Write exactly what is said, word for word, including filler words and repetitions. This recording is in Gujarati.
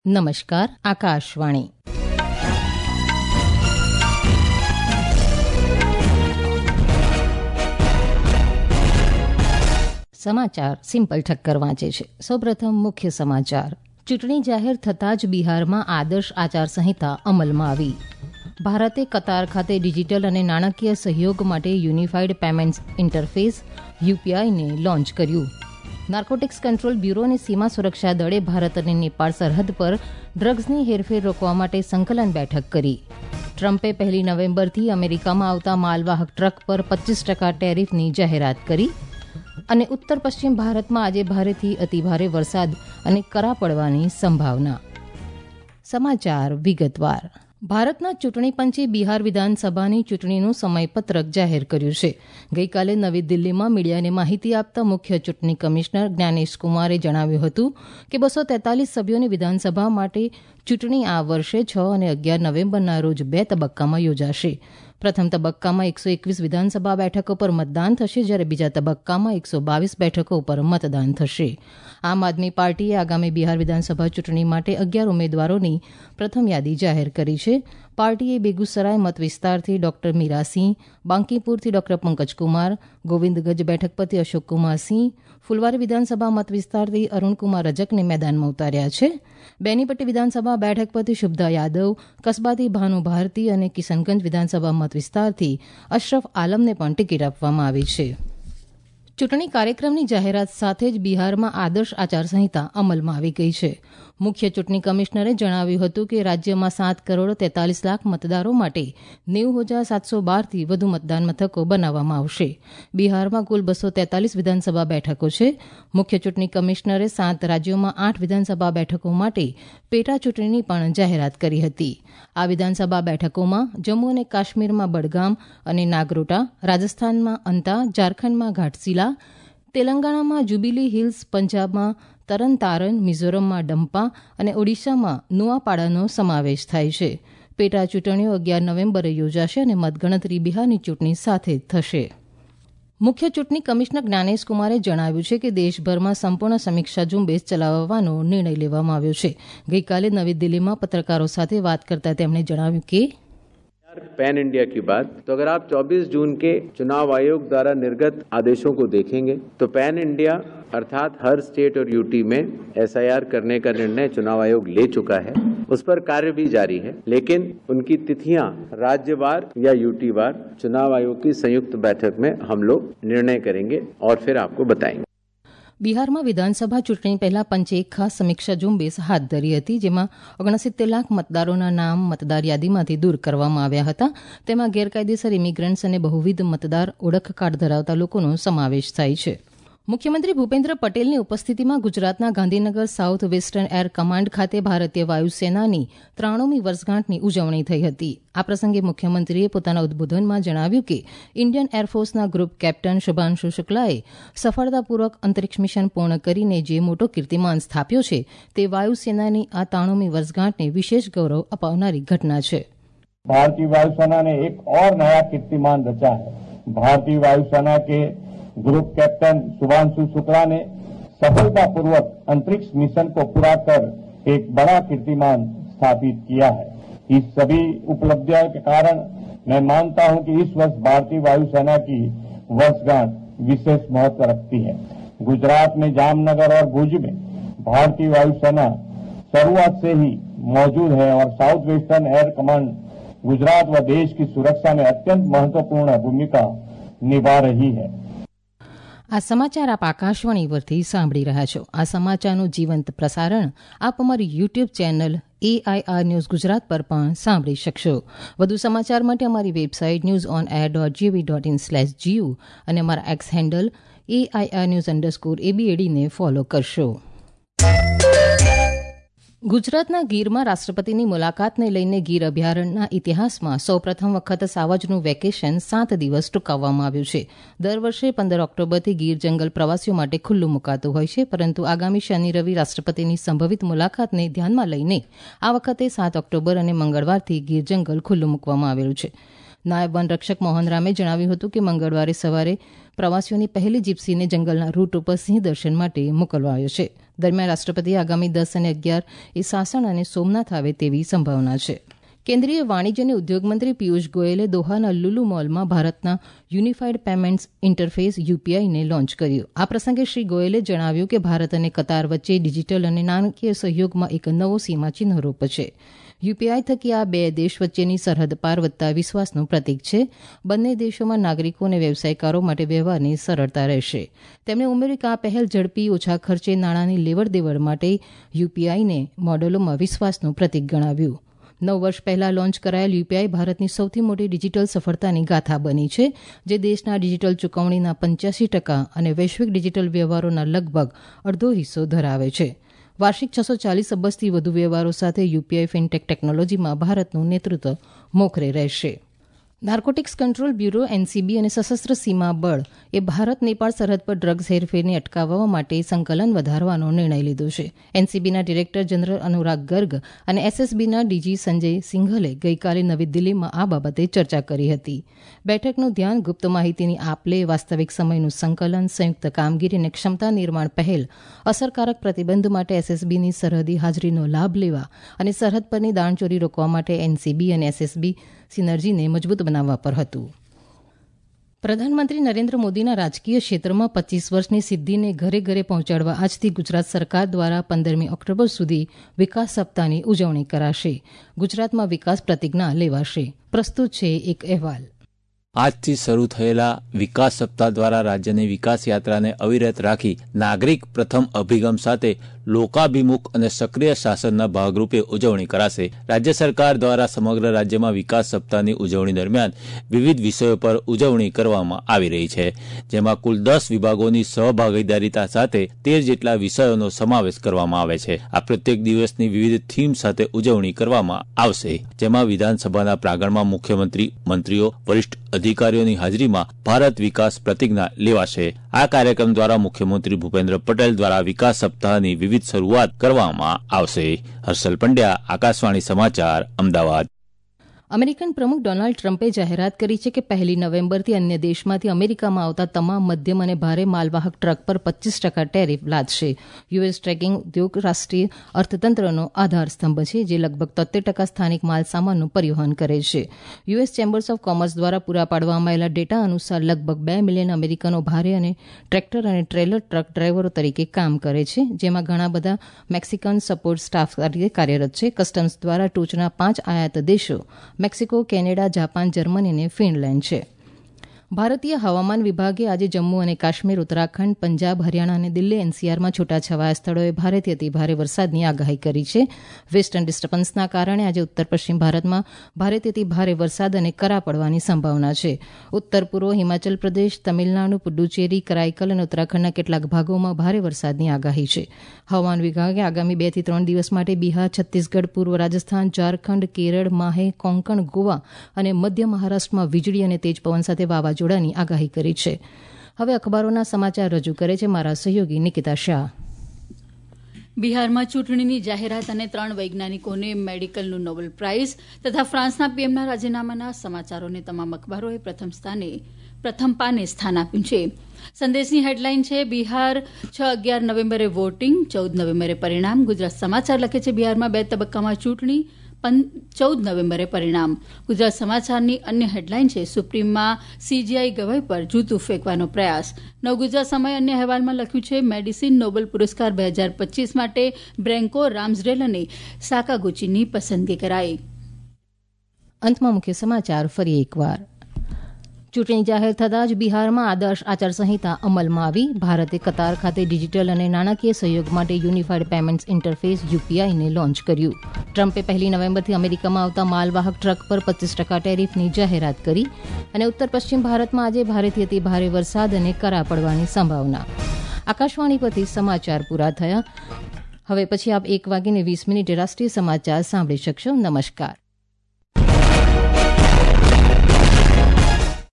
નમસ્કાર, આકાશવાણી. સમાચાર સિમ્પલ ઠક્કર વાંચે છે. સૌપ્રથમ મુખ્ય સમાચાર. ચૂંટણી જાહેર થતાં જ બિહારમાં આદર્શ આચારસંહિતા અમલમાં આવી. ભારતે કતાર ખાતે ડિજિટલ અને નાણાકીય સહયોગ માટે યુનિફાઈડ પેમેન્ટ્સ ઇન્ટરફેસ યુપીઆઈને લોન્ચ કર્યું. નાર્કોટિક્સ કંટ્રોલ બ્યુરો અને સીમા સુરક્ષા દળે ભારત અને નેપાળ સરહદ પર ડ્રગ્સની હેરફેર રોકવા માટે સંકલન બેઠક કરી. ટ્રમ્પે પહેલી નવેમ્બરથી અમેરિકામાં આવતા માલવાહક ટ્રક પર પચીસ ટકા ટેરિફની જાહેરાત કરી. અને ઉત્તર પશ્ચિમ ભારતમાં આજે ભારેથી અતિભારે વરસાદ અને કરા પડવાની સંભાવના. સમાચાર વિગતવાર. ભારતના ચૂંટણી પંચે બિહાર વિધાનસભાની ચૂંટણીનું સમયપત્રક જાહેર કર્યું છે. ગઈકાલે નવી દિલ્હીમાં મીડિયાને માહિતી આપતા મુખ્ય ચૂંટણી કમિશનર જ્ઞાનેશ કુમારે જણાવ્યું હતું કે બસો તેતાલીસ સભ્યોની વિધાનસભા માટે ચૂંટણી આ વર્ષે છ અને અગિયાર નવેમ્બરના રોજ બે તબક્કામાં યોજાશે. પ્રથમ તબક્કામાં એકસો એકવીસ વિધાનસભા બેઠકો પર મતદાન થશે, જ્યારે બીજા તબક્કામાં એકસો બાવીસ બેઠકો પર મતદાન થશે. આમ આદમી પાર્ટીએ આગામી બિહાર વિધાનસભા ચૂંટણી માટે અગિયાર ઉમેદવારોની પ્રથમ યાદી જાહેર કરી છે. પાર્ટીએ બેગુસરાય મત વિસ્તારથી ડોક્ટર મીરાસિંહ, બાંકીપુરથી ડોક્ટર પંકજકુમાર, ગોવિંદગંજ બેઠક પરથી અશોકકુમાર સિંહ, ફુલવારી વિધાનસભા મત વિસ્તારથી અરુણકુમાર રજકને મેદાનમાં ઉતાર્યા છે. બેનીપટ્ટી વિધાનસભા બેઠક પરથી શુભદા યાદવ, કસબાથી ભાનુ ભારતી અને કિશનગંજ વિધાનસભા મત વિસ્તારથી અશરફ આલમને પણ ટિકિટ આપવામાં આવી છે. ચૂંટણી કાર્યક્રમની જાહેરાત સાથે જ બિહારમાં આદર્શ આચારસંહિતા અમલમાં આવી ગઈ છે. મુખ્ય ચૂંટણી કમિશનરે જણાવ્યું હતું કે રાજ્યમાં સાત કરોડ તેતાલીસ લાખ મતદારો માટે નેવું હજાર સાતસો બારથી વધુ મતદાન મથકો બનાવવામાં આવશે. બિહારમાં કુલ બસો તેતાલીસ વિધાનસભા બેઠકો છે. મુખ્ય ચૂંટણી કમિશનરે સાત રાજ્યોમાં આઠ વિધાનસભા બેઠકો માટે પેટા ચૂંટણીની પણ જાહેરાત કરી હતી. આ વિધાનસભા બેઠકોમાં જમ્મુ અને કાશ્મીરમાં બડગામ અને નાગરોટા, રાજસ્થાનમાં અંતા, ઝારખંડમાં ઘાટશીલા, તેલંગાણામાં જુબિલી હિલ્સ, પંજાબમાં તરન તારન, મિઝોરમમાં ડમ્પા અને ઓડિશામાં નુઆપાડાનો સમાવેશ થાય છે. પેટા ચૂંટણીઓ અગિયાર નવેમ્બરે યોજાશે અને મતગણતરી બિહારની ચૂંટણી સાથે થશે. મુખ્ય ચૂંટણી કમિશનર જ્ઞાનેશ કુમારે જણાવ્યું છે કે દેશભરમાં સંપૂર્ણ સમીક્ષા ઝુંબેશ ચલાવવાનો નિર્ણય લેવામાં આવ્યો છે. ગઈકાલે નવી દિલ્હીમાં પત્રકારો સાથે વાત કરતા તેમણે જણાવ્યું કે पैन इंडिया की बात तो अगर आप चौबीस जून के चुनाव आयोग द्वारा निर्गत आदेशों को देखेंगे तो पैन इंडिया अर्थात हर स्टेट और यूटी में एसआईआर करने का निर्णय चुनाव आयोग ले चुका है. उस पर कार्य भी जारी है, लेकिन उनकी तिथियां राज्यवार या यूटी वार चुनाव आयोग की संयुक्त बैठक में हम लोग निर्णय करेंगे और फिर आपको बताएंगे. બિહારમાં વિધાનસભા ચૂંટણી પહેલા પંચે એક ખાસ સમીક્ષા ઝુંબેશ હાથ ધરી હતી, જેમાં ઓગણસિત્તેર લાખ મતદારોના નામ મતદાર યાદીમાંથી દૂર કરવામાં આવ્યા હતા. તેમાં ગેરકાયદેસર ઇમિગ્રન્ટ્સ અને બહુવિધ મતદાર ઓળખ કાર્ડ ધરાવતા લોકોનો સમાવેશ થાય છે. મુખ્યમંત્રી ભૂપેન્દ્ર પટેલની ઉપસ્થિતિમાં ગુજરાતના Gandhinagar south western air command ખાતે ભારતીય વાયુસેનાની ત્રાણુમી વર્ષગાંઠની ઉજવણી થઈ હતી. આ પ્રસંગે મુખ્યમંત્રીએ પોતાના ઉદબોધનમાં જણાવ્યું કે ઇન્ડિયન એરફોર્સના ગ્રુપ કેપ્ટન શુભાંશુ શુક્લાએ સફળતાપૂર્વક અંતરિક્ષ મિશન પૂર્ણ કરીને જે મોટો કીર્તિમાન સ્થાપ્યો છે તે વાયુસેનાની આ ત્રાણુમી વર્ષગાંઠને વિશેષ ગૌરવ અપાવનારી ઘટના છે. ભારતીય वायुसेना ने एक और नया कीर्तिमान रचा है. भारतीय वायुसेना के ग्रुप कैप्टन शुभांशु शुक्ला ने सफलतापूर्वक अंतरिक्ष मिशन को पूरा कर एक बड़ा कीर्तिमान स्थापित किया है. इस सभी उपलब्धियों के कारण मैं मानता हूं कि इस वर्ष भारतीय वायुसेना की वर्षगांठ विशेष महत्व रखती है. गुजरात में जामनगर और भुज में भारतीय वायुसेना शुरुआत से ही मौजूद है और south western air command Gujarat व देश की सुरक्षा में अत्यंत महत्वपूर्ण भूमिका निभा रही है. આ સમાચાર આપ આકાશવાણી પરથી સાંભળી રહ્યા છો. આ સમાચારનું જીવંત પ્રસારણ આપ અમારી YouTube channel AIR news Gujarat પર પણ સાંભળી શકશો. વધુ સમાચાર માટે અમારી website news on air dot gov dot in slash gu અને અમારા X handle AIR news underscore એબીએડીને ફોલો કરશો. ગુજરાતના ગીરમાં રાષ્ટ્રપતિની મુલાકાતને લઈને ગીર અભયારણ્યના ઇતિહાસમાં સૌપ્રથમ વખત સાવજનું વેકેશન સાત દિવસ ટૂંકાવવામાં આવ્યું છે. દર વર્ષે પંદર ઓક્ટોબરથી ગીર જંગલ પ્રવાસીઓ માટે ખુલ્લું મુકાતું હોય છે, પરંતુ આગામી શનિ રવિ રાષ્ટ્રપતિની સંભવિત મુલાકાતને ધ્યાનમાં લઈને આ વખતે સાત ઓક્ટોબર અને મંગળવારથી ગીર જંગલ ખુલ્લું મૂકવામાં આવેલું છે. નાયબ વનરક્ષક મોહન રામે જણાવ્યું હતું કે મંગળવારે સવારે પ્રવાસીઓની પહેલી જીપ્સીને જંગલના રૂટ ઉપર સિંહ દર્શન માટે મોકલવાયો છે. દરમિયાન રાષ્ટ્રપતિ આગામી દસ અને અગિયાર એ સાસણ અને સોમનાથ આવે તેવી સંભાવના છે. કેન્દ્રીય વાણિજ્ય અને ઉદ્યોગ મંત્રી પિયુષ ગોયલે દોહાના લુલુ મોલમાં ભારતના યુનિફાઈડ પેમેન્ટ્સ ઇન્ટરફેસ યુપીઆઈને લોન્ચ કર્યું. આ પ્રસંગે શ્રી ગોયલે જણાવ્યું કે ભારત અને કતાર વચ્ચે ડિજિટલ અને નાણાકીય સહયોગમાં એક નવો સીમાચિહ્નરૂપ છે. યુપીઆઈ થકી આ બે દેશ વચ્ચેની સરહદ પાર વધતા વિશ્વાસનું પ્રતીક છે. બંને દેશોમાં નાગરિકો અને વ્યવસાયકારો માટે વ્યવહારની સરળતા રહેશે. તેમણે ઉમેર્યું કે આ પહેલ ઝડપી, ઓછા ખર્ચે નાણાંની લેવડ દેવડ માટે યુપીઆઈને મોડેલોમાં વિશ્વાસનું પ્રતીક ગણાવ્યું. નવ વર્ષ પહેલા લોન્ચ કરાયેલ યુપીઆઈ ભારતની સૌથી મોટી ડિજિટલ સફળતાની ગાથા બની છે, જે દેશના ડિજિટલ ચૂકવણીના પંચ્યાસી ટકા અને વૈશ્વિક ડિજિટલ વ્યવહારોના લગભગ અડધો હિસ્સો ધરાવે છે. વાર્ષિક છસો ચાલીસ અબજથી વધુ વ્યવહારો સાથે યુપીઆઈ ફિનટેક ટેકનોલોજીમાં ભારતનું નેતૃત્વ મોખરે રહેશે. નાર્કોટિક્સ કંટ્રોલ બ્યુરો એનસીબી અને સશસ્ત્ર સીમા બળ એ ભારત નેપાળ સરહદ પર ડ્રગ્સ હેરફેરને અટકાવવા માટે સંકલન વધારવાનો નિર્ણય લીધો છે. એનસીબીના ડિરેક્ટર જનરલ અનુરાગ ગર્ગ અને એસએસબીના ડીજી સંજય સિંઘલે ગઈકાલે નવી દિલ્હીમાં આ બાબતે ચર્ચા કરી હતી. બેઠકનું ધ્યાન ગુપ્ત માહિતીની આપ-લે, વાસ્તવિક સમયનું સંકલન, સંયુક્ત કામગીરી અને ક્ષમતા નિર્માણ પહેલ, અસરકારક પ્રતિબંધ માટે એસએસબીની સરહદી હાજરીનો લાભ લેવા અને સરહદ પરની દાણચોરી રોકવા માટે એનસીબી અને એસએસબી સિનર્જીને મજબૂત બનાવવા પર હતું. પ્રધાનમંત્રી નરેન્દ્ર મોદીના રાજકીય ક્ષેત્રમાં પચીસ વર્ષની સિદ્ધિને ઘરે ઘરે પહોંચાડવા આજથી ગુજરાત સરકાર દ્વારા પંદરમી ઓક્ટોબર સુધી વિકાસ સપ્તાહની ઉજવણી કરાશે. ગુજરાતમાં વિકાસ પ્રતિજ્ઞા લેવાશે. પ્રસ્તુત છે એક અહેવાલ. આજથી શરૂ થયેલા વિકાસ સપ્તાહ દ્વારા રાજ્યની વિકાસ યાત્રાને અવિરત રાખી નાગરિક પ્રથમ અભિગમ સાથે લોકાભિમુખ અને સક્રિય શાસનના ભાગરૂપે ઉજવણી કરાશે. રાજ્ય સરકાર દ્વારા સમગ્ર રાજ્યમાં વિકાસ સપ્તાહની ઉજવણી દરમિયાન વિવિધ વિષયો પર ઉજવણી કરવામાં આવી રહી છે, જેમાં કુલ દસ વિભાગોની સહભાગીદારીતા સાથે તેર જેટલા વિષયોનો સમાવેશ કરવામાં આવે છે. આ પ્રત્યેક દિવસની વિવિધ થીમ સાથે ઉજવણી કરવામાં આવશે, જેમાં વિધાનસભાના પ્રાંગણમાં મુખ્યમંત્રી, મંત્રીઓ, વરિષ્ઠ અધિકારીઓની હાજરીમાં ભારત વિકાસ પ્રતિજ્ઞા લેવાશે. આ કાર્યક્રમ દ્વારા મુખ્યમંત્રી ભૂપેન્દ્ર પટેલ દ્વારા વિકાસ સપ્તાહની વિવિધ શરૂઆત કરવામાં આવશે. હર્ષલ પંડ્યા, આકાશવાણી સમાચાર, અમદાવાદ. અમેરિકન પ્રમુખ ડોનાલ્ડ ટ્રમ્પે જાહેરાત કરી છે કે પહેલી નવેમ્બરથી અન્ય દેશમાંથી અમેરિકામાં આવતા તમામ મધ્યમ અને ભારે માલવાહક ટ્રક પર પચીસ ટકા ટેરિફ લાદશે. યુએસ ટ્રેકિંગ ઉદ્યોગ રાષ્ટ્રીય અર્થતંત્રનો આધારસ્તંભ છે, જે લગભગ તોતેર ટકા સ્થાનિક માલસામાનનું પરિવહન કરે છે. યુએસ ચેમ્બર્સ ઓફ કોમર્સ દ્વારા પૂરા પાડવામાં આવેલા ડેટા અનુસાર લગભગ બે મિલિયન અમેરિકનો ભારે અને ટ્રેક્ટર અને ટ્રેલર ટ્રક ડ્રાઈવરો તરીકે કામ કરે છે, જેમાં ઘણા બધા મેક્સિકન સપોર્ટ સ્ટાફ તરીકે કાર્યરત છે. કસ્ટમ્સ દ્વારા ટોચના પાંચ આયાત દેશો મેક્સિકો, કેનેડા, જાપાન, જર્મની અને ફિનલેન્ડ છે. ભારતીય હવામાન વિભાગે આજે જમ્મુ અને કાશ્મીર, ઉત્તરાખંડ, પંજાબ, હરિયાણા અને દિલ્હી એનસીઆરમાં છૂટાછવાયા સ્થળોએ ભારેથી અતિ ભારે વરસાદની આગાહી કરી છે. વેસ્ટર્ન ડિસ્ટર્બન્સના કારણે આજે ઉત્તર પશ્ચિમ ભારતમાં ભારેથી અતિ ભારે વરસાદ અને કરા પડવાની સંભાવના છે. ઉત્તર પૂર્વ હિમાચલ પ્રદેશ, તમિલનાડુ, પુડુચેરી, કરાઈકલ અને ઉત્તરાખંડના કેટલાક ભાગોમાં ભારે વરસાદની આગાહી છે. હવામાન વિભાગે આગામી બે થી ત્રણ દિવસ માટે બિહાર, છત્તીસગઢ, પૂર્વ રાજસ્થાન, ઝારખંડ, કેરળ, માહે, કોંકણ, ગોવા અને મધ્ય મહારાષ્ટ્રમાં વીજળી અને તેજ પવન સાથે વાવાઝોડા જોડાની આગાહી કરી છે. હવે અખબારોના સમાચાર રજૂ કરે છે મારા સહયોગી નિકિતા શાહ. બિહારમાં ચૂંટણીની જાહેરાત અને ત્રણ વૈજ્ઞાનિકોને મેડિકલનું નોબેલ પ્રાઇઝ તથા ફ્રાન્સના પીએમના રાજીનામાના સમાચારોને તમામ અખબારોએ પ્રથમ સ્થાને પ્રથમ પાને સ્થાન આપ્યું છે. સંદેશની હેડલાઇન છે બિહાર છ અગિયાર નવેમ્બરે વોટિંગ, ચૌદ નવેમ્બરે પરિણામ. ગુજરાત સમાચાર લખે છે બિહારમાં બે તબક્કામાં ચૂંટણી, ચૌદ નવેમ્બરે પરિણામ. ગુજરાત સમાચારની અન્ય હેડલાઇન છે સુપ્રીમમાં સીજીઆઈ ગવાઈ પર જૂતું ફેંકવાનો પ્રયાસ. નવ ગુજરાત સમય અન્ય અહેવાલમાં લખ્યું છે મેડિસિન નોબેલ પુરસ્કાર બે હજાર પચીસ માટે બ્રેન્કો, રામ્સડેલ અને સાકાગુચીની પસંદગી કરાઈ. અંતમાં મુખ્ય સમાચાર ફરી એકવાર. ચૂંટણી જાહેર થતાં જ બિહારમાં આદર્શ આચારસંહિતા અમલમાં આવી. ભારતે કતાર ખાતે ડિજિટલ અને નાણાકીય સહયોગ માટે યુનિફાઈડ પેમેન્ટ્સ ઇન્ટરફેસ યુપીઆઈને લોન્ચ કર્યું. ટ્રમ્પે પહેલી નવેમ્બરથી અમેરિકામાં આવતા માલવાહક ટ્રક પર પચીસ ટકા ટેરિફની જાહેરાત કરી. અને ઉત્તર પશ્ચિમ ભારતમાં આજે ભારેથી અતિ ભારે વરસાદ અને કરા પડવાની સંભાવના. આકાશવાણી પરથી સમાચાર પૂરા થયા. હવે પછી આપ એક વાગીને વીસ મિનિટે રાષ્ટ્રીય સમાચાર સાંભળી શકશો. નમસ્કાર.